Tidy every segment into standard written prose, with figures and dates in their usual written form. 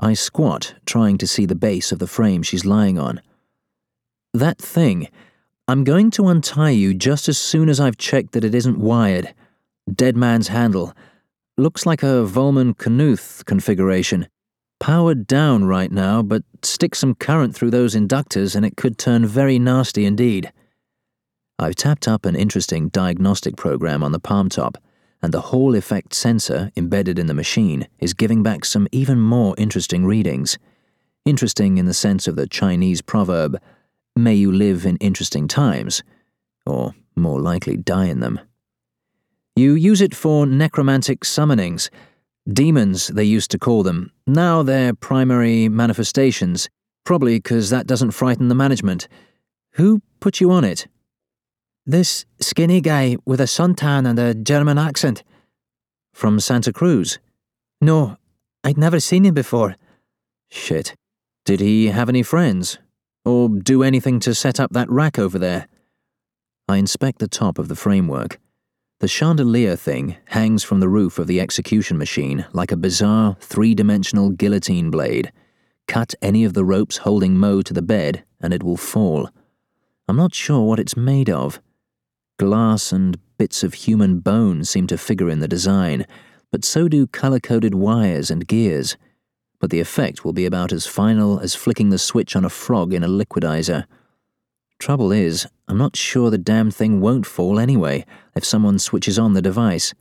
I squat, trying to see the base of the frame she's lying on. That thing. I'm going to untie you just as soon as I've checked that it isn't wired. Dead man's handle. Looks like a Volman Knuth configuration. Powered down right now, but stick some current through those inductors and it could turn very nasty indeed. I've tapped up an interesting diagnostic program on the palm top, and the Hall effect sensor embedded in the machine is giving back some even more interesting readings. Interesting in the sense of the Chinese proverb, "May you live in interesting times," or more likely die in them. You use it for necromantic summonings. Demons, they used to call them. Now they're primary manifestations, probably because that doesn't frighten the management. Who put you on it? This skinny guy with a suntan and a German accent. From Santa Cruz? No, I'd never seen him before. Shit. Did he have any friends? Or do anything to set up that rack over there? I inspect the top of the framework. The chandelier thing hangs from the roof of the execution machine like a bizarre, three-dimensional guillotine blade. Cut any of the ropes holding Mo to the bed, and it will fall. I'm not sure what it's made of. Glass and bits of human bone seem to figure in the design, but so do color-coded wires and gears. But the effect will be about as final as flicking the switch on a frog in a liquidizer. Trouble is, I'm not sure the damn thing won't fall anyway if someone switches on the device.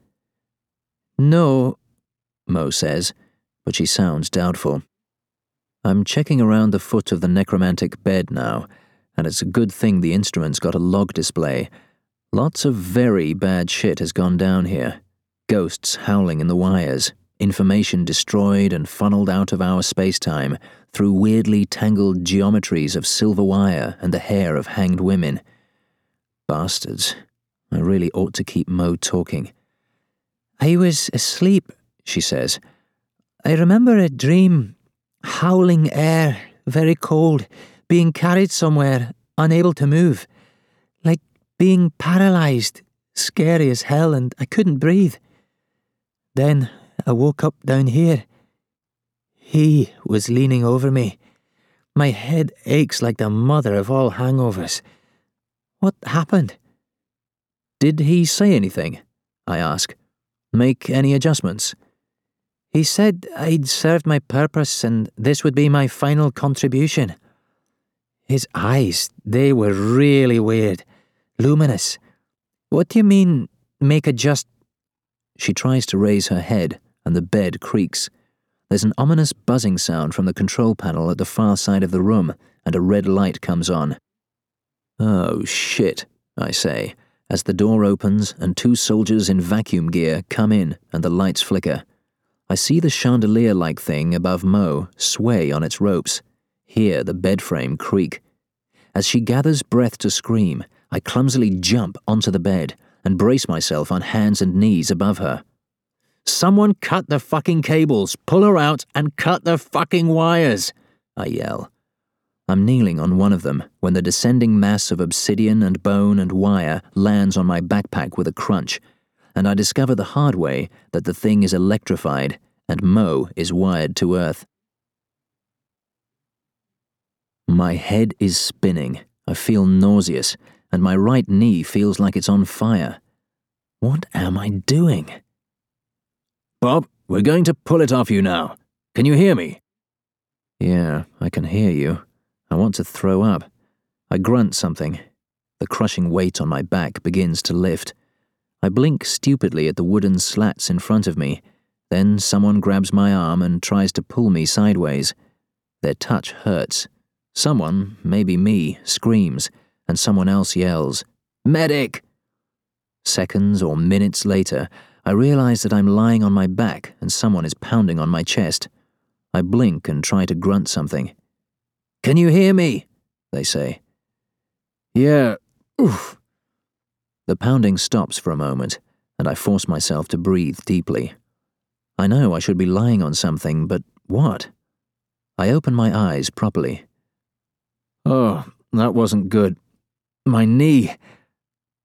No, Mo says, but she sounds doubtful. I'm checking around the foot of the necromantic bed now, and it's a good thing the instrument's got a log display. Lots of very bad shit has gone down here. Ghosts howling in the wires, information destroyed and funneled out of our space-time through weirdly tangled geometries of silver wire and the hair of hanged women. Bastards. I really ought to keep Mo talking. I was asleep, she says. I remember a dream. Howling air, very cold, being carried somewhere, unable to move. Like being paralyzed, scary as hell, and I couldn't breathe. Then I woke up down here. He was leaning over me. My head aches like the mother of all hangovers. What happened? Did he say anything? I ask. Make any adjustments? He said I'd served my purpose and this would be my final contribution. His eyes, they were really weird. Luminous. What do you mean, make She tries to raise her head, and the bed creaks. There's an ominous buzzing sound from the control panel at the far side of the room, and a red light comes on. Oh, shit, I say, as the door opens and two soldiers in vacuum gear come in and the lights flicker. I see the chandelier-like thing above Mo sway on its ropes, hear the bed frame creak. As she gathers breath to scream, I clumsily jump onto the bed and brace myself on hands and knees above her. Someone cut the fucking cables, pull her out, and cut the fucking wires, I yell. I'm kneeling on one of them when the descending mass of obsidian and bone and wire lands on my backpack with a crunch, and I discover the hard way that the thing is electrified and Mo is wired to Earth. My head is spinning. I feel nauseous, and my right knee feels like it's on fire. What am I doing? Bob, we're going to pull it off you now. Can you hear me? Yeah, I can hear you. I want to throw up. I grunt something. The crushing weight on my back begins to lift. I blink stupidly at the wooden slats in front of me. Then someone grabs my arm and tries to pull me sideways. Their touch hurts. Someone, maybe me, screams, and someone else yells, "Medic!" Seconds or minutes later, I realize that I'm lying on my back and someone is pounding on my chest. I blink and try to grunt something. "Can you hear me?" they say. "Yeah, oof." The pounding stops for a moment, and I force myself to breathe deeply. I know I should be lying on something, but what? I open my eyes properly. Oh, that wasn't good. My knee.